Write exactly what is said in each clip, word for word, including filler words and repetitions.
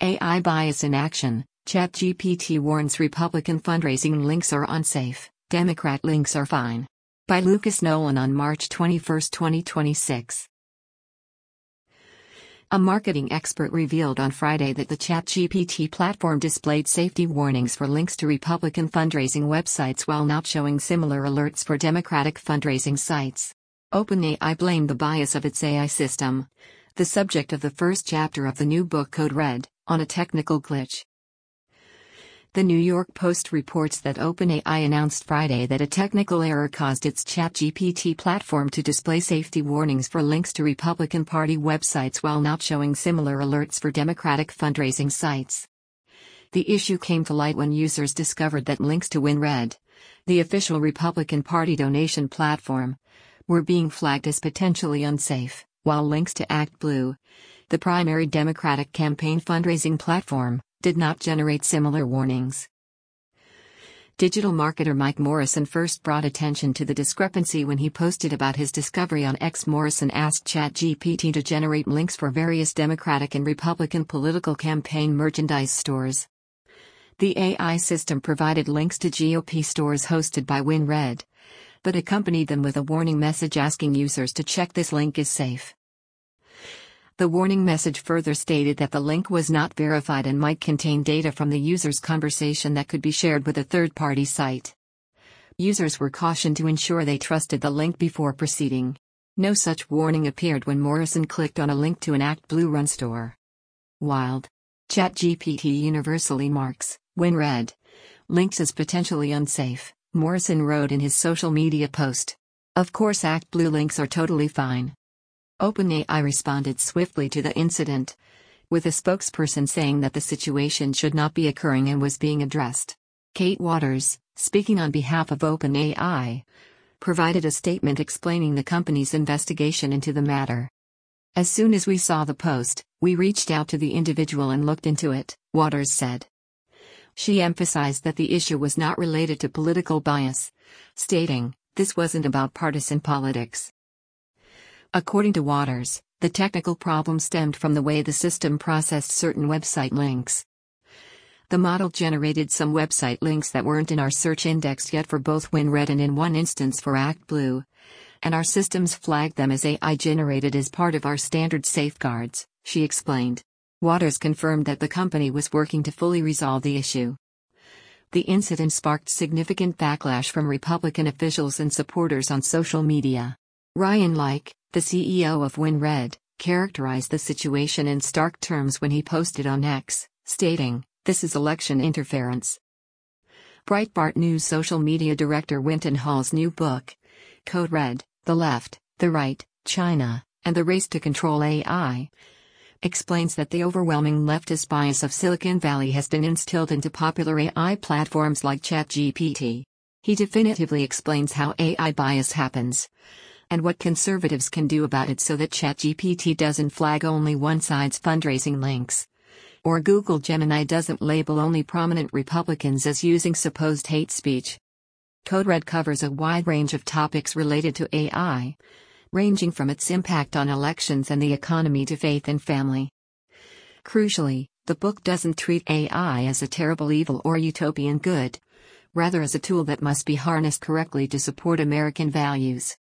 A I bias in action. ChatGPT warns Republican fundraising links are unsafe, Democrat links are fine. By Lucas Nolan on March twenty-first, twenty twenty-six. A marketing expert revealed on Friday that the ChatGPT platform displayed safety warnings for links to Republican fundraising websites while not showing similar alerts for Democratic fundraising sites. OpenAI blamed the bias of its A I system, the subject of the first chapter of the new book Code Red, on a technical glitch. The New York Post reports that OpenAI announced Friday that a technical error caused its ChatGPT platform to display safety warnings for links to Republican Party websites while not showing similar alerts for Democratic fundraising sites. The issue came to light when users discovered that links to WinRed, the official Republican Party donation platform, were being flagged as potentially unsafe, while links to ActBlue, the primary Democratic campaign fundraising platform, did not generate similar warnings. Digital marketer Mike Morrison first brought attention to the discrepancy when he posted about his discovery on X. Morrison asked ChatGPT to generate links for various Democratic and Republican political campaign merchandise stores. The A I system provided links to G O P stores hosted by WinRed, but accompanied them with a warning message asking users to check this link is safe. The warning message further stated that the link was not verified and might contain data from the user's conversation that could be shared with a third-party site. Users were cautioned to ensure they trusted the link before proceeding. No such warning appeared when Morrison clicked on a link to an ActBlue run store. Wild. ChatGPT universally marks WinRed links as potentially unsafe, Morrison wrote in his social media post. Of course ActBlue links are totally fine. OpenAI responded swiftly to the incident, with a spokesperson saying that the situation should not be occurring and was being addressed. Kate Waters, speaking on behalf of OpenAI, provided a statement explaining the company's investigation into the matter. As soon as we saw the post, we reached out to the individual and looked into it, Waters said. She emphasized that the issue was not related to political bias, stating, "This wasn't about partisan politics." According to Waters, the technical problem stemmed from the way the system processed certain website links. The model generated some website links that weren't in our search index yet for both WinRed and in one instance for ActBlue, and our systems flagged them as A I generated as part of our standard safeguards, she explained. Waters confirmed that the company was working to fully resolve the issue. The incident sparked significant backlash from Republican officials and supporters on social media. Ryan Like, the C E O of WinRed, characterized the situation in stark terms when he posted on X, stating, "This is election interference." Breitbart News social media director Winton Hall's new book, Code Red, The Left, the Right, China, and the Race to Control A I, explains that the overwhelming leftist bias of Silicon Valley has been instilled into popular A I platforms like ChatGPT. He definitively explains how A I bias happens, and what conservatives can do about it so that ChatGPT doesn't flag only one side's fundraising links, or Google Gemini doesn't label only prominent Republicans as using supposed hate speech. Code Red covers a wide range of topics related to A I, ranging from its impact on elections and the economy to faith and family. Crucially, the book doesn't treat A I as a terrible evil or utopian good, rather as a tool that must be harnessed correctly to support American values.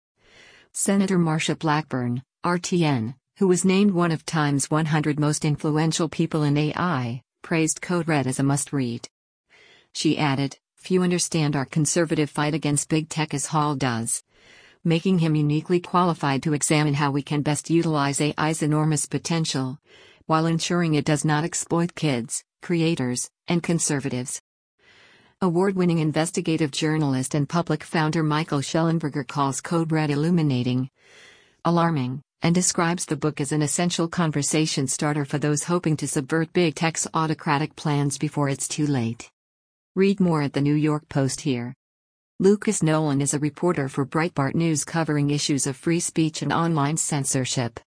Senator Marsha Blackburn, R T N, who was named one of Time's one hundred most influential people in A I, praised Code Red as a must-read. She added, "Few understand our conservative fight against big tech as Hall does, making him uniquely qualified to examine how we can best utilize A I's enormous potential, while ensuring it does not exploit kids, creators, and conservatives." Award-winning investigative journalist and public founder Michael Shellenberger calls Code Red illuminating, alarming, and describes the book as an essential conversation starter for those hoping to subvert big tech's autocratic plans before it's too late. Read more at the New York Post here. Lucas Nolan is a reporter for Breitbart News covering issues of free speech and online censorship.